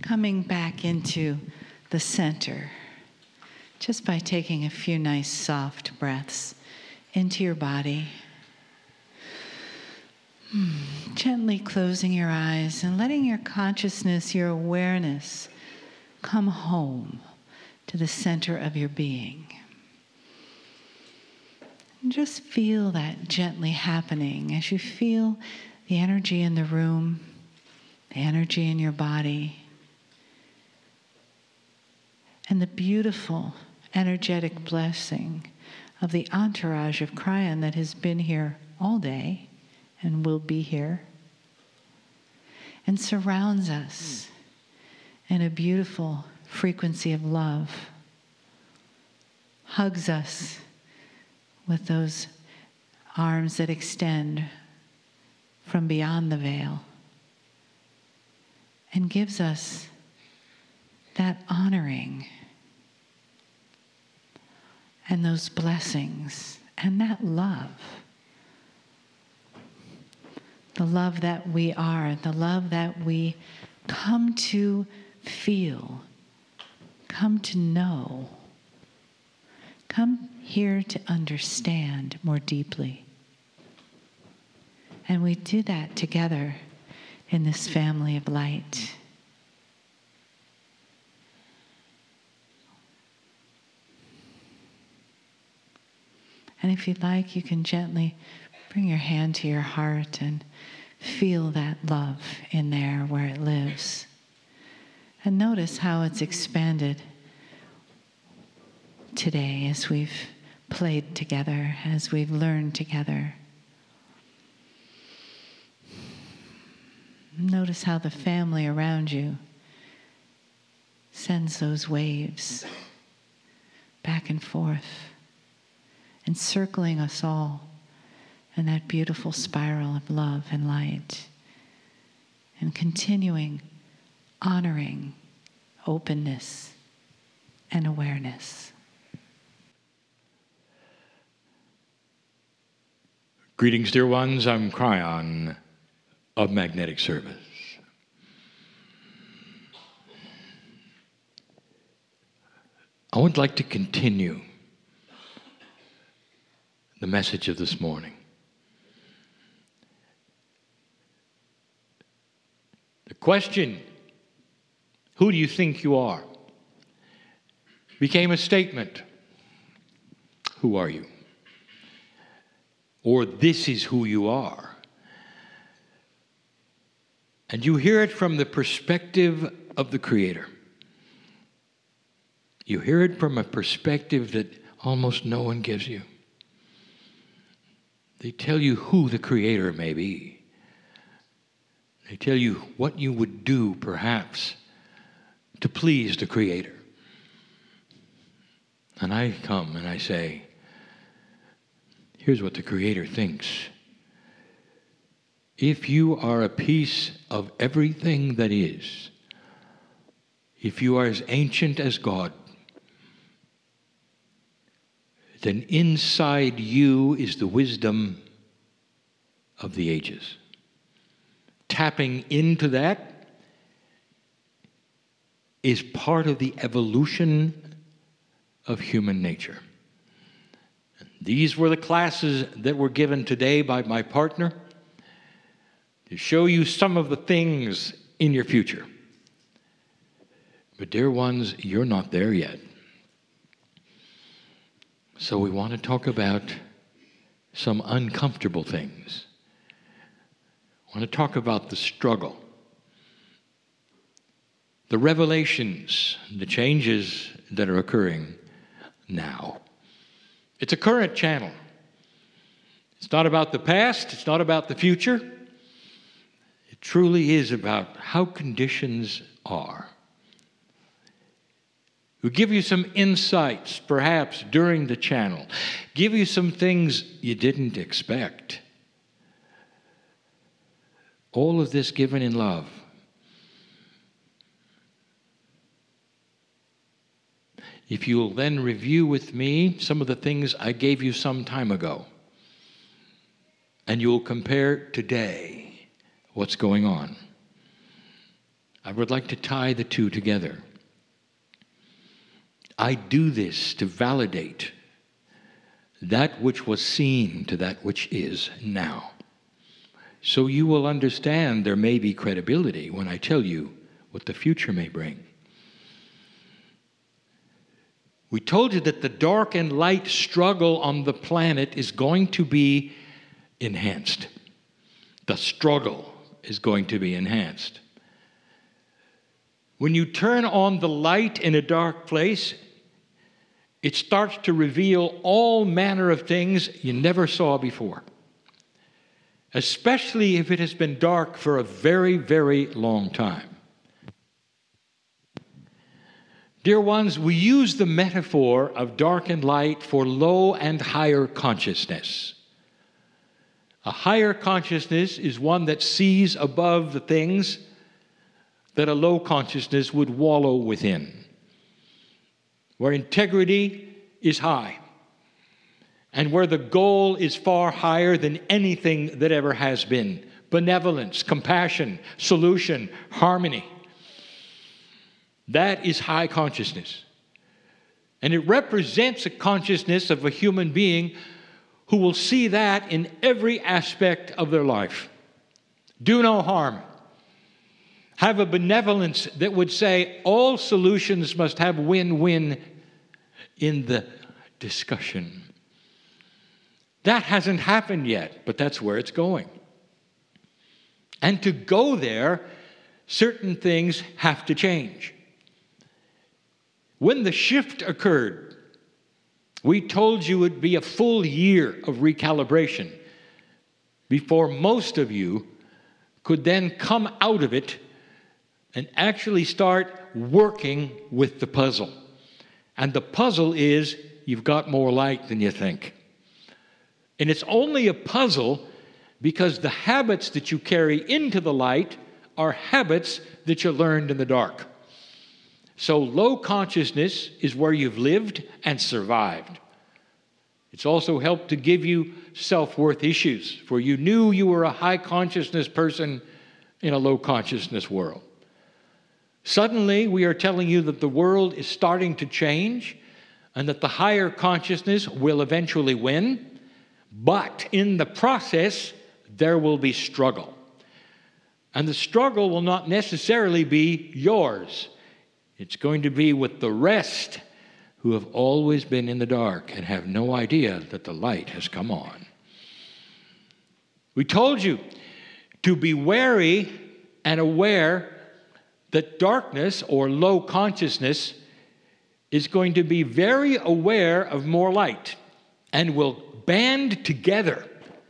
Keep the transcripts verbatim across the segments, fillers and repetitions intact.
Coming back into the center, just by taking a few nice soft breaths into your body. Hmm. Gently closing your eyes and letting your consciousness, your awareness, come home to the center of your being. And just feel that gently happening as you feel the energy in the room, the energy in your body, and the beautiful energetic blessing of the entourage of Kryon that has been here all day and will be here and surrounds us in a beautiful frequency of love, hugs us with those arms that extend from beyond the veil, and gives us that honoring and those blessings and that love. The love that we are, the love that we come to feel, come to know, come here to understand more deeply. And we do that together in this family of light. And if you'd like, you can gently bring your hand to your heart and feel that love in there where it lives. And notice how it's expanded today as we've played together, as we've learned together. Notice how the family around you sends those waves back and forth, encircling us all in that beautiful spiral of love and light, and continuing honoring openness and awareness. Greetings, dear ones. I'm Kryon of Magnetic Service. I would like to continue the message of this morning. The question, who do you think you are, became a statement. Who are you? Or this is who you are. And you hear it from the perspective of the Creator. You hear it from a perspective that almost no one gives you. They tell you who the Creator may be. They tell you what you would do, perhaps, to please the Creator. And I come and I say, here's what the Creator thinks. If you are a piece of everything that is, if you are as ancient as God, then inside you is the wisdom of the ages. Tapping into that is part of the evolution of human nature. These were the classes that were given today by my partner to show you some of the things in your future. But dear ones, you're not there yet. So we want to talk about some uncomfortable things. I want to talk about the struggle, the revelations, the changes that are occurring now. It's a current channel. It's not about the past. It's not about the future. It truly is about how conditions are. We'll give you some insights, perhaps, during the channel. Give you some things you didn't expect. All of this given in love. If you'll then review with me some of the things I gave you some time ago, and you'll compare today what's going on. I would like to tie the two together. I do this to validate that which was seen to that which is now. So you will understand there may be credibility when I tell you what the future may bring. We told you that the dark and light struggle on the planet is going to be enhanced. The struggle is going to be enhanced. When you turn on the light in a dark place, it starts to reveal all manner of things you never saw before, especially if it has been dark for a very, very long time. Dear ones, we use the metaphor of dark and light for low and higher consciousness. A higher consciousness is one that sees above the things that a low consciousness would wallow within, where integrity is high, and where the goal is far higher than anything that ever has been. Benevolence, compassion, solution, harmony. That is high consciousness. And it represents a consciousness of a human being who will see that in every aspect of their life. Do no harm. Have a benevolence that would say all solutions must have win-win in the discussion. That hasn't happened yet, but that's where it's going. And to go there, certain things have to change. When the shift occurred, we told you it would be a full year of recalibration before most of you could then come out of it and actually start working with the puzzle. And the puzzle is you've got more light than you think. And it's only a puzzle because the habits that you carry into the light are habits that you learned in the dark. So low consciousness is where you've lived and survived. It's also helped to give you self-worth issues, for you knew you were a high consciousness person in a low consciousness world. Suddenly, we are telling you that the world is starting to change and that the higher consciousness will eventually win, but in the process, there will be struggle. And the struggle will not necessarily be yours. It's going to be with the rest who have always been in the dark and have no idea that the light has come on. We told you to be wary and aware that darkness or low consciousness is going to be very aware of more light and will band together.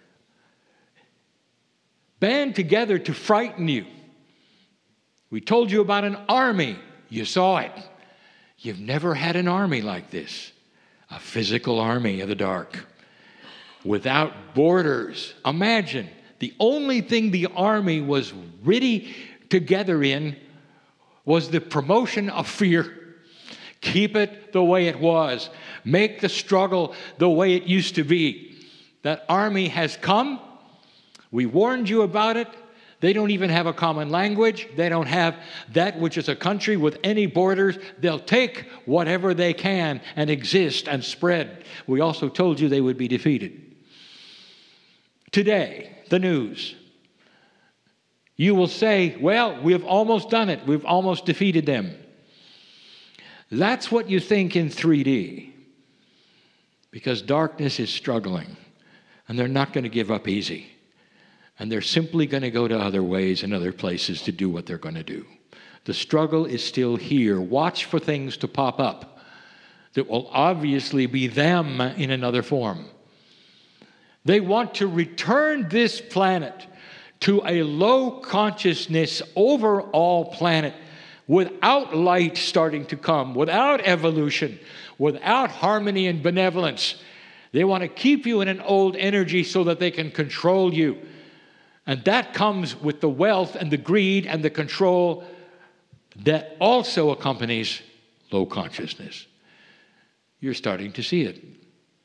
Band together to frighten you. We told you about an army. You saw it. You've never had an army like this. A physical army of the dark. Without borders. Imagine, the only thing the army was really together in was the promotion of fear. Keep it the way it was. Make the struggle the way it used to be. That army has come. We warned you about it. They don't even have a common language. They don't have that which is a country with any borders. They'll take whatever they can and exist and spread. We also told you they would be defeated. Today, the news. You will say, well, we've almost done it. We've almost defeated them. That's what you think in three D. Because darkness is struggling. And they're not going to give up easy. And they're simply going to go to other ways and other places to do what they're going to do. The struggle is still here. Watch for things to pop up that will obviously be them in another form. They want to return this planet to a low consciousness overall planet without light starting to come, without evolution, without harmony and benevolence. They want to keep you in an old energy so that they can control you. And that comes with the wealth and the greed and the control that also accompanies low consciousness. You're starting to see it.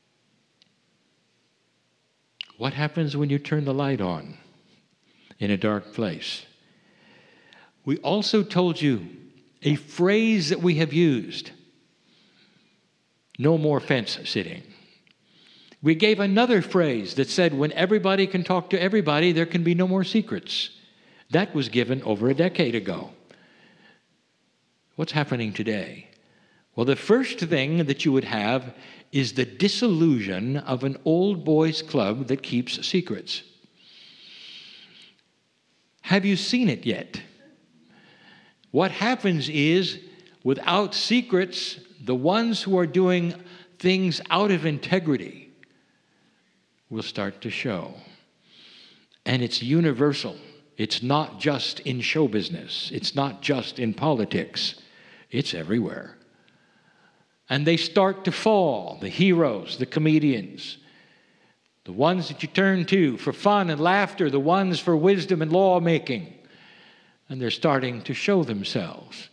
What happens when you turn the light on in a dark place? We also told you a phrase that we have used: no more fence sitting. We gave another phrase that said when everybody can talk to everybody, there can be no more secrets. That was given over a decade ago. What's happening today? Well, the first thing that you would have is the disillusion of an old boys club that keeps secrets. Have you seen it yet? What happens is, without secrets, the ones who are doing things out of integrity will start to show. And it's universal. It's not just in show business. It's not just in politics. It's everywhere. And they start to fall, the heroes, the comedians, the ones that you turn to for fun and laughter, the ones for wisdom and lawmaking. And they're starting to show themselves.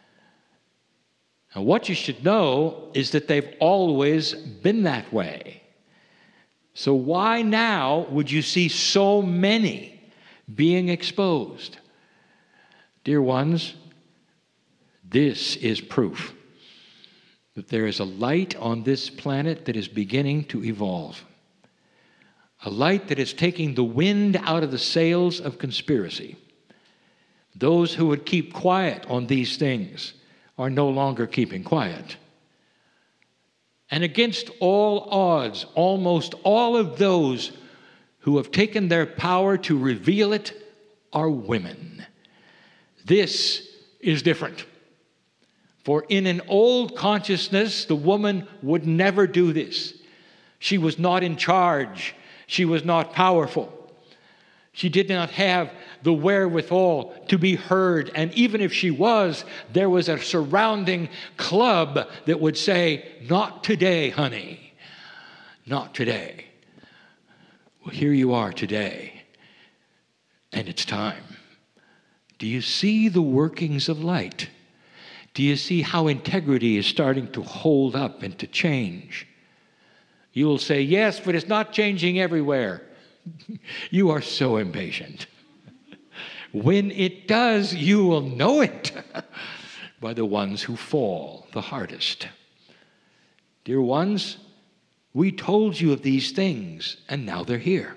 Now, what you should know is that they've always been that way. So why now would you see so many being exposed? Dear ones, this is proof that there is a light on this planet that is beginning to evolve. A light that is taking the wind out of the sails of conspiracy. Those who would keep quiet on these things are no longer keeping quiet. And against all odds, almost all of those who have taken their power to reveal it are women. This is different. For in an old consciousness, the woman would never do this. She was not in charge. She was not powerful. She did not have the wherewithal to be heard. And even if she was, there was a surrounding club that would say, not today, honey. Not today. Well, here you are today. And it's time. Do you see the workings of light? Do you see how integrity is starting to hold up and to change? You will say, yes, but it's not changing everywhere. You are so impatient. When it does, you will know it by the ones who fall the hardest. Dear ones, we told you of these things, and now they're here.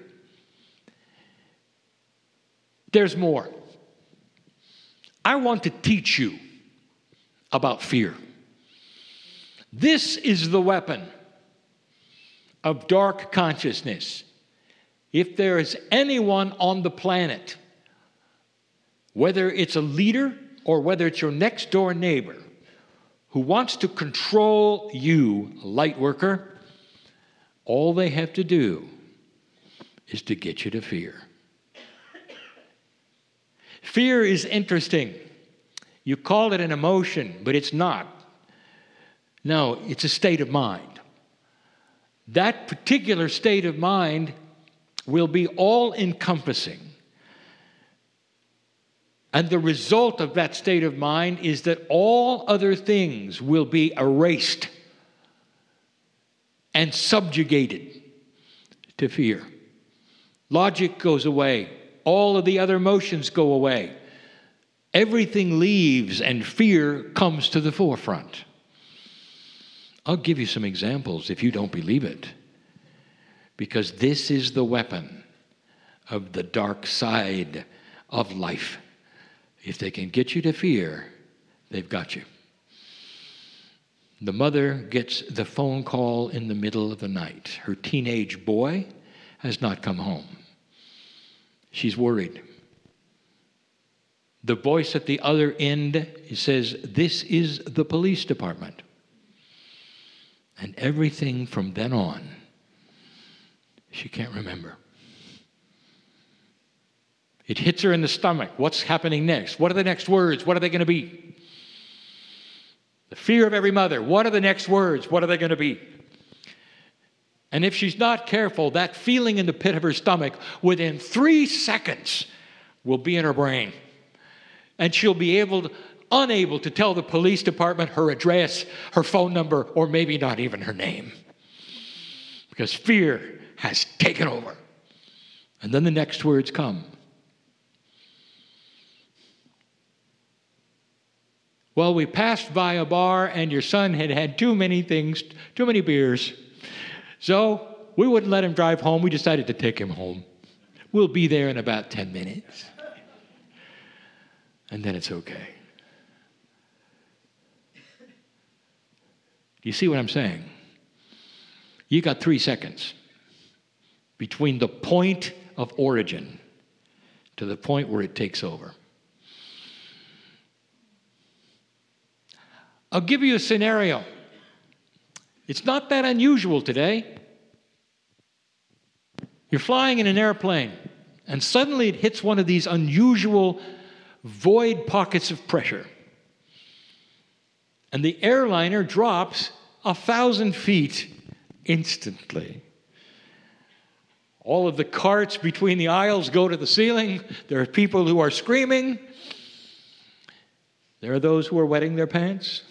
There's more. I want to teach you about fear. This is the weapon of dark consciousness. If there is anyone on the planet, whether it's a leader or whether it's your next door neighbor, who wants to control you, light worker, all they have to do is to get you to fear. Fear is interesting. You call it an emotion, but it's not. No, it's a state of mind. That particular state of mind will be all-encompassing. And the result of that state of mind is that all other things will be erased and subjugated to fear. Logic goes away. All of the other emotions go away. Everything leaves and fear comes to the forefront. I'll give you some examples if you don't believe it. Because this is the weapon of the dark side of life. If they can get you to fear, they've got you. The mother gets the phone call in the middle of the night. Her teenage boy has not come home. She's worried. The voice at the other end says, "This is the police department." And everything from then on, she can't remember. It hits her in the stomach. What's happening next? What are the next words? What are they going to be? The fear of every mother. What are the next words? What are they going to be? And if she's not careful, that feeling in the pit of her stomach within three seconds will be in her brain. And she'll be able to, unable to tell the police department her address, her phone number, or maybe not even her name. Because fear has taken over. And then the next words come. Well, we passed by a bar and your son had had too many things, too many beers. So we wouldn't let him drive home. We decided to take him home. We'll be there in about ten minutes. And then it's okay. Do you see what I'm saying? You got three seconds between the point of origin to the point where it takes over. I'll give you a scenario. It's not that unusual today. You're flying in an airplane, and suddenly it hits one of these unusual void pockets of pressure. And the airliner drops a thousand feet instantly. All of the carts between the aisles go to the ceiling. There are people who are screaming. There are those who are wetting their pants.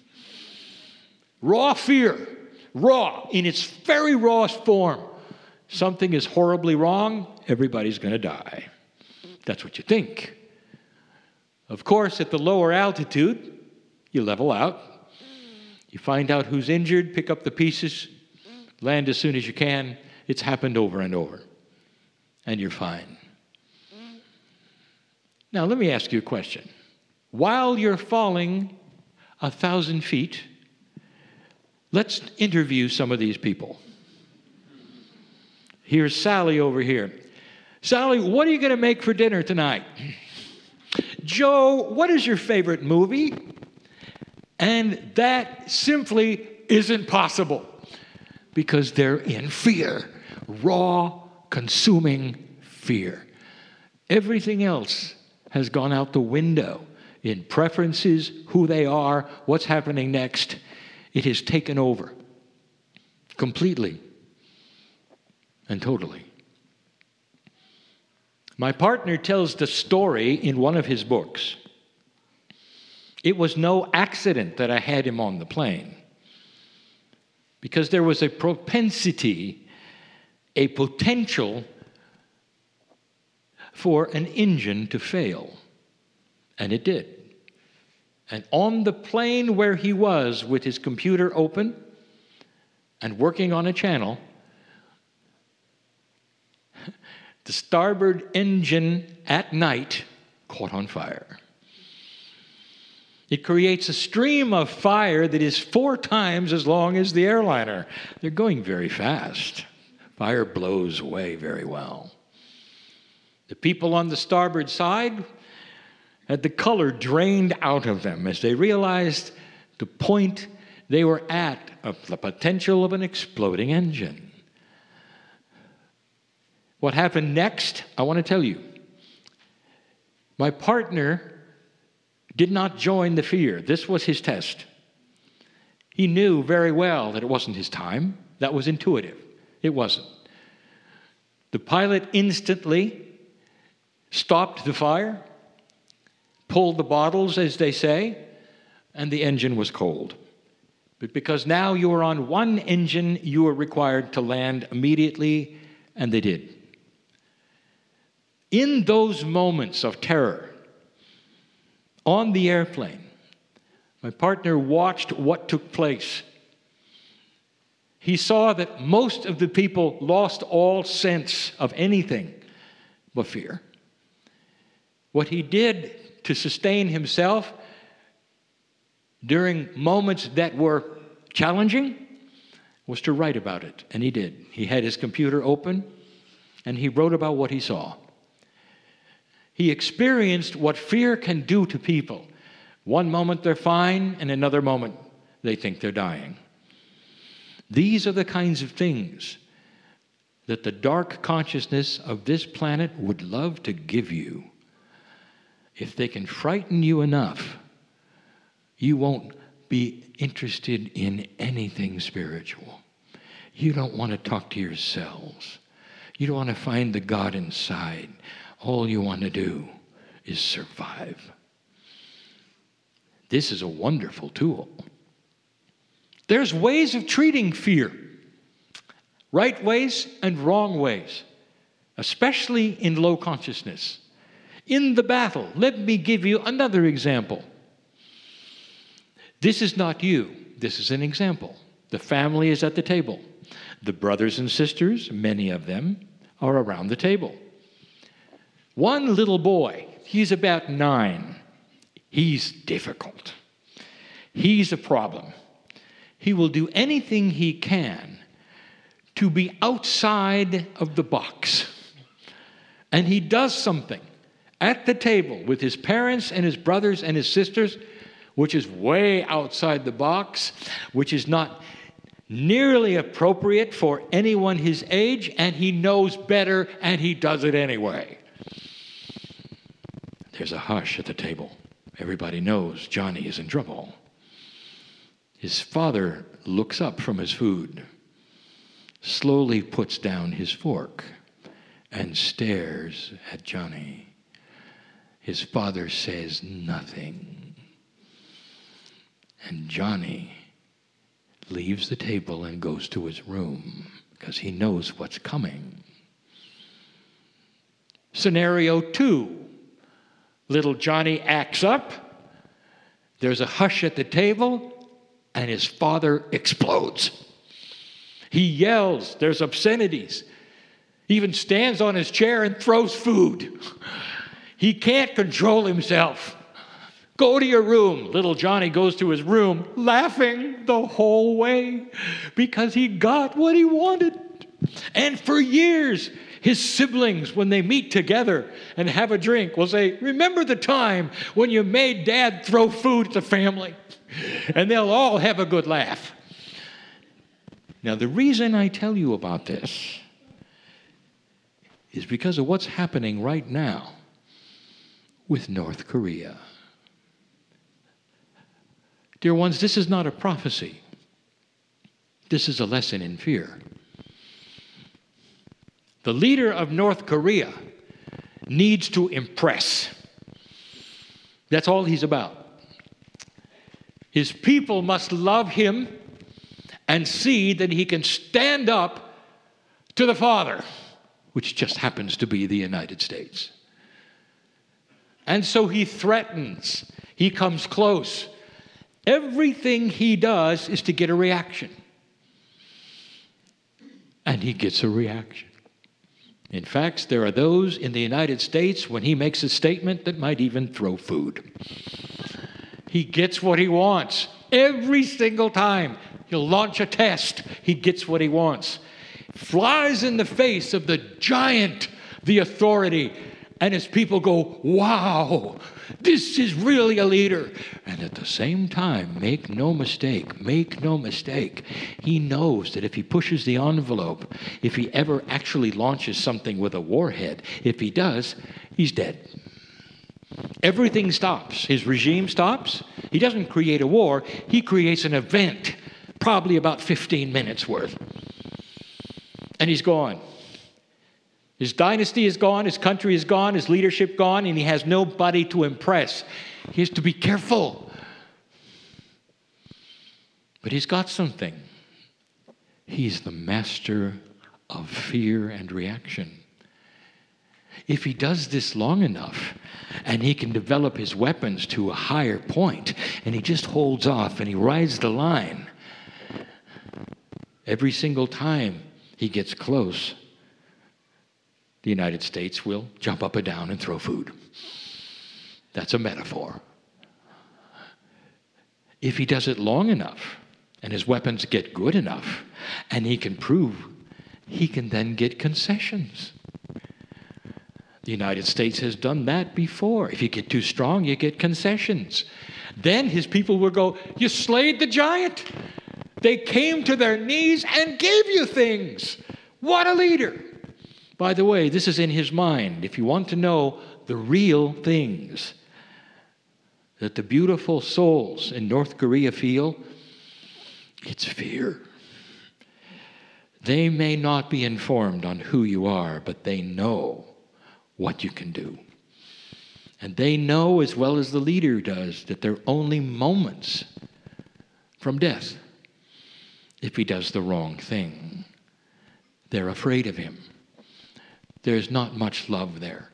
Raw fear, raw, in its very rawest form. Something is horribly wrong, everybody's going to die. That's what you think. Of course, at the lower altitude, you level out. You find out who's injured, pick up the pieces, land as soon as you can. It's happened over and over. And you're fine. Now, let me ask you a question. While you're falling a thousand feet, let's interview some of these people. Here's Sally over here. Sally, what are you going to make for dinner tonight? Joe, what is your favorite movie? And that simply isn't possible because they're in fear, raw, consuming fear. Everything else has gone out the window in preferences, who they are, what's happening next. It has taken over completely and totally. My partner tells the story in one of his books. It was no accident that I had him on the plane, because there was a propensity, a potential for an engine to fail. And it did. And on the plane where he was with his computer open and working on a channel, the starboard engine at night caught on fire. It creates a stream of fire that is four times as long as the airliner. They're going very fast. Fire blows away very well. The people on the starboard side had the color drained out of them as they realized the point they were at of the potential of an exploding engine. What happened next, I want to tell you. My partner did not join the fear. This was his test. He knew very well that it wasn't his time. That was intuitive. It wasn't. The pilot instantly stopped the fire, pulled the bottles, as they say, and the engine was cold. But because now you are on one engine, you are required to land immediately, and they did. In those moments of terror, on the airplane, my partner watched what took place. He saw that most of the people lost all sense of anything but fear. What he did to sustain himself during moments that were challenging was to write about it, and he did. He had his computer open, and he wrote about what he saw. He experienced what fear can do to people. One moment they're fine, and another moment they think they're dying. These are the kinds of things that the dark consciousness of this planet would love to give you. If they can frighten you enough, you won't be interested in anything spiritual. You don't want to talk to yourselves. You don't want to find the God inside. All you want to do is survive. This is a wonderful tool. There's ways of treating fear. Right ways and wrong ways, especially in low consciousness. In the battle, let me give you another example. This is not you. This is an example. The family is at the table. The brothers and sisters, many of them, are around the table. One little boy, he's about nine. He's difficult. He's a problem. He will do anything he can to be outside of the box. And he does something at the table with his parents and his brothers and his sisters, which is way outside the box, which is not nearly appropriate for anyone his age, and he knows better, and he does it anyway. There's a hush at the table. Everybody knows Johnny is in trouble. His father looks up from his food, slowly puts down his fork, and stares at Johnny. His father says nothing. And Johnny leaves the table and goes to his room because he knows what's coming. Scenario two. Little Johnny acts up. There's a hush at the table, and his father explodes. He yells. There's obscenities. He even stands on his chair and throws food. He can't control himself. Go to your room. Little Johnny goes to his room laughing the whole way because he got what he wanted. And for years, his siblings, when they meet together and have a drink, will say, remember the time when you made Dad throw food at the family? And they'll all have a good laugh. Now, the reason I tell you about this is because of what's happening right now with North Korea. Dear ones, this is not a prophecy. This is a lesson in fear. The leader of North Korea needs to impress. That's all he's about. His people must love him and see that he can stand up to the Father, which just happens to be the United States. And so he threatens. He comes close. Everything he does is to get a reaction. And he gets a reaction. In fact, there are those in the United States, when he makes a statement, that might even throw food. He gets what he wants. Every single time he'll launch a test, he gets what he wants. Flies in the face of the giant, the authority, and his people go, wow, this is really a leader. And at the same time, make no mistake, make no mistake, he knows that if he pushes the envelope, if he ever actually launches something with a warhead, if he does, he's dead. Everything stops. His regime stops. He doesn't create a war. He creates an event, probably about fifteen minutes worth. And he's gone. His dynasty is gone, his country is gone, his leadership gone, and he has nobody to impress. He has to be careful. But he's got something. He's the master of fear and reaction. If he does this long enough, and he can develop his weapons to a higher point, and he just holds off and he rides the line, every single time he gets close, the United States will jump up and down and throw food. That's a metaphor. If he does it long enough, and his weapons get good enough, and he can prove, he can then get concessions. The United States has done that before. If you get too strong, you get concessions. Then his people will go, you slayed the giant. They came to their knees and gave you things. What a leader. By the way, this is in his mind. If you want to know the real things that the beautiful souls in North Korea feel, it's fear. They may not be informed on who you are, but they know what you can do. And they know, as well as the leader does, that they're only moments from death if he does the wrong thing. They're afraid of him. There's not much love there.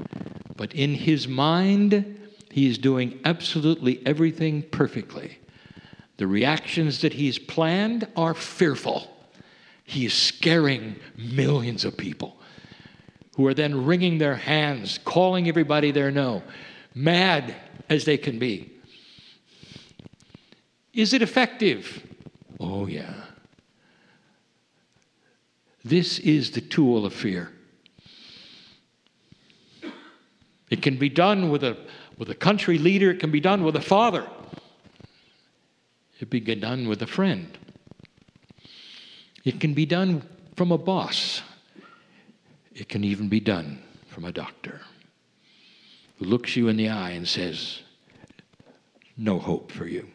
But in his mind, he is doing absolutely everything perfectly The reactions that he's planned are fearful. He is scaring millions of people who are then wringing their hands, calling everybody they know, mad as they can be. Is it effective? Oh, yeah. This is the tool of fear. It can be done with a, with a country leader. It can be done with a father. It can be done with a friend. It can be done from a boss. It can even be done from a doctor who looks you in the eye and says, no hope for you.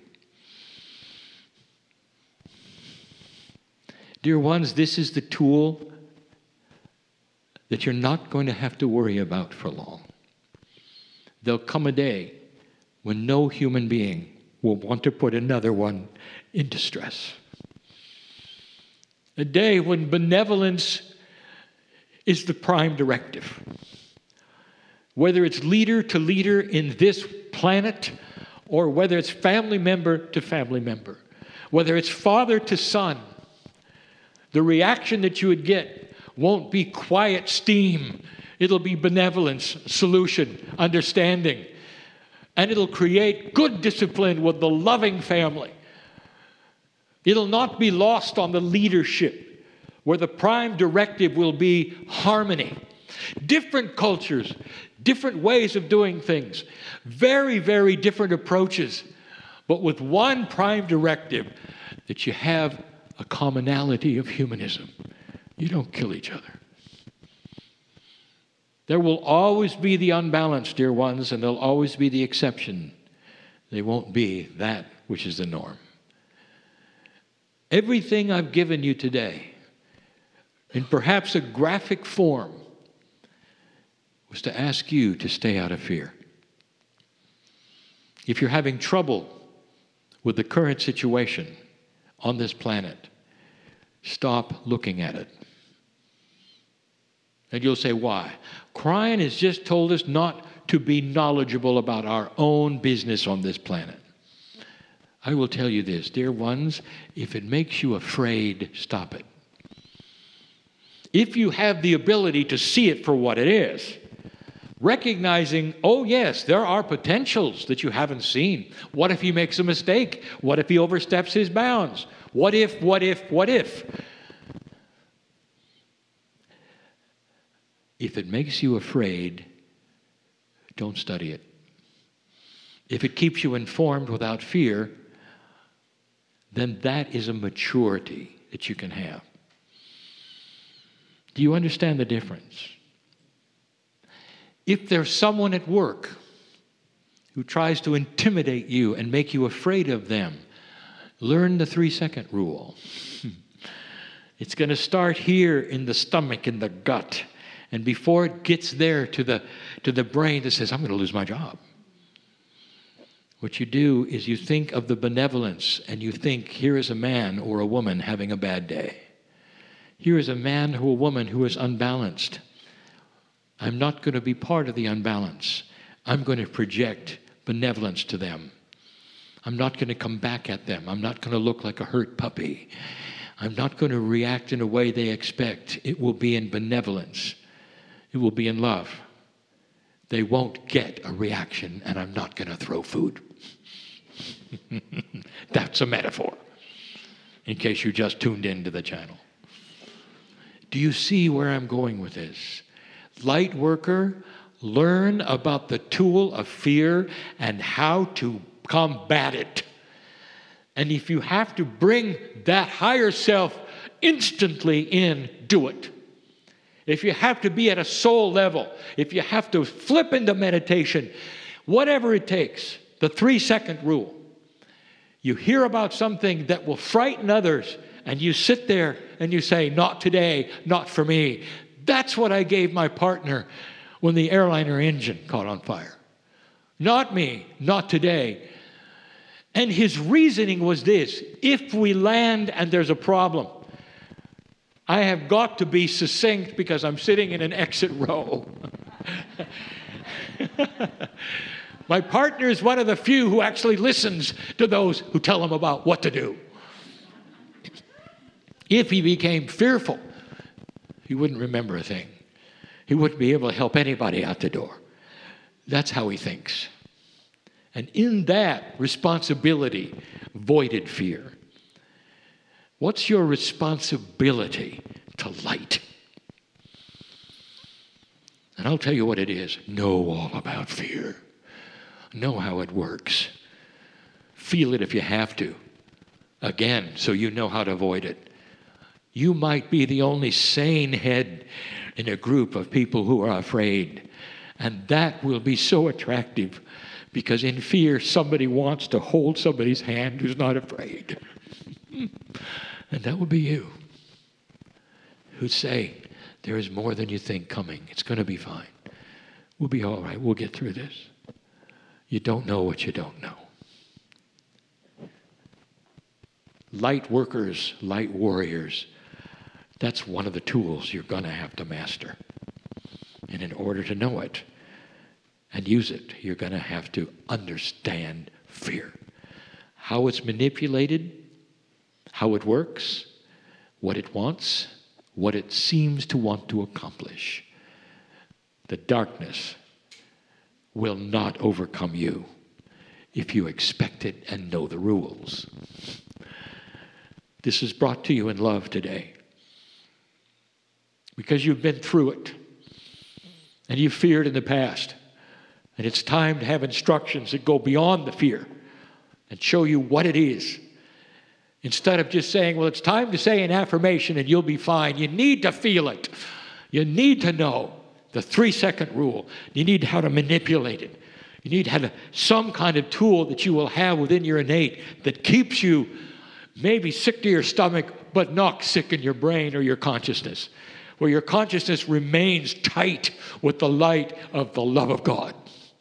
Dear ones, this is the tool that you're not going to have to worry about for long. There'll come a day when no human being will want to put another one in distress. A day when benevolence is the prime directive. Whether it's leader to leader in this planet, or whether it's family member to family member, whether it's father to son, the reaction that you would get won't be quiet steam. It'll be benevolence, solution, understanding. And it'll create good discipline with the loving family. It'll not be lost on the leadership, where the prime directive will be harmony. Different cultures, different ways of doing things, very, very different approaches, but with one prime directive, that you have a commonality of humanism. You don't kill each other. There will always be the unbalanced, dear ones, and there'll always be the exception. They won't be that which is the norm. Everything I've given you today, in perhaps a graphic form, was to ask you to stay out of fear. If you're having trouble with the current situation on this planet, stop looking at it. And you'll say, why? Kryon has just told us not to be knowledgeable about our own business on this planet. I will tell you this, dear ones, if it makes you afraid, stop it. If you have the ability to see it for what it is, recognizing, oh yes, there are potentials that you haven't seen. What if he makes a mistake? What if he oversteps his bounds? What if, what if, what if? If it makes you afraid, don't study it. If it keeps you informed without fear, then that is a maturity that you can have. Do you understand the difference? If there's someone at work who tries to intimidate you and make you afraid of them, learn the three-second rule. It's going to start here in the stomach, in the gut. And before it gets there to the, to the brain that says, I'm going to lose my job. What you do is you think of the benevolence, and you think, here is a man or a woman having a bad day. Here is a man or a woman who is unbalanced. I'm not going to be part of the unbalance. I'm going to project benevolence to them. I'm not going to come back at them. I'm not going to look like a hurt puppy. I'm not going to react in a way they expect. It will be in benevolence. It will be in love. They won't get a reaction, and I'm not going to throw food. That's a metaphor, in case you just tuned into the channel. Do you see where I'm going with this? Light worker, learn about the tool of fear and how to combat it. And if you have to bring that higher self instantly in, do it. If you have to be at a soul level, if you have to flip into meditation, whatever it takes, the three-second rule. You hear about something that will frighten others, and you sit there and you say, not today, not for me. That's what I gave my partner when the airliner engine caught on fire. Not me, not today. And his reasoning was this: if we land and there's a problem, I have got to be succinct because I'm sitting in an exit row. My partner is one of the few who actually listens to those who tell him about what to do. If he became fearful, he wouldn't remember a thing. He wouldn't be able to help anybody out the door. That's how he thinks. And in that responsibility, voided fear. What's your responsibility to light? And I'll tell you what it is. Know all about fear. Know how it works. Feel it if you have to. Again, so you know how to avoid it. You might be the only sane head in a group of people who are afraid. And that will be so attractive, because in fear, somebody wants to hold somebody's hand who's not afraid. And that will be you, who'd say, there is more than you think coming. It's going to be fine. We'll be all right. We'll get through this. You don't know what you don't know. Light workers, light warriors, that's one of the tools you're going to have to master. And in order to know it and use it, you're going to have to understand fear. How it's manipulated, how it works, what it wants, what it seems to want to accomplish. The darkness will not overcome you if you expect it and know the rules. This is brought to you in love today, because you've been through it and you've feared in the past. And it's time to have instructions that go beyond the fear and show you what it is. Instead of just saying, well, it's time to say an affirmation and you'll be fine. You need to feel it. You need to know the three-second rule. You need how to manipulate it. You need how to, some kind of tool that you will have within your innate that keeps you maybe sick to your stomach, but not sick in your brain or your consciousness, where your consciousness remains tight with the light of the love of God.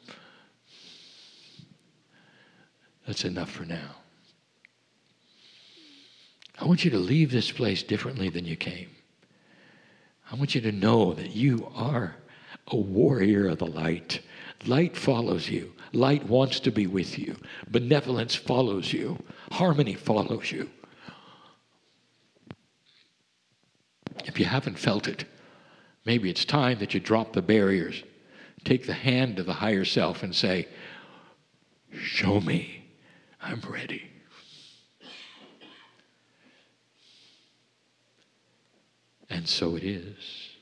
That's enough for now. I want you to leave this place differently than you came. I want you to know that you are a warrior of the light. Light follows you. Light wants to be with you. Benevolence follows you. Harmony follows you. If you haven't felt it, maybe it's time that you drop the barriers. Take the hand of the higher self and say, show me, I'm ready. And so it is.